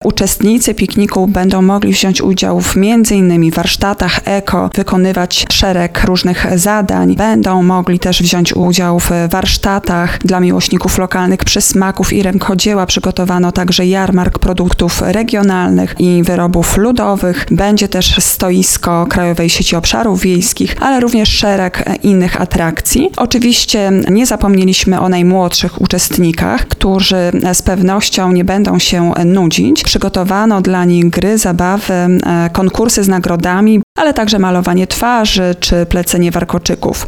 Uczestnicy pikniku będą mogli wziąć udział w m.in. warsztatach eko, wykonywać szereg różnych zadań. Będą mogli też wziąć udział w warsztatach dla miłośników lokalnych przysmaków i rękodzieła. Przygotowano także jarmark produktów regionalnych i wyrobów ludowych. Będzie też stoisko Krajowej Sieci Obszarów Wiejskich, ale również szereg innych atrakcji. Oczywiście nie zapomnieliśmy o najmłodszych uczestnikach, którzy z pewnością nie będą się nudzić. Przygotowano dla nich gry, zabawy, konkursy z nagrodami, ale także malowanie twarzy czy plecenie warkoczyków.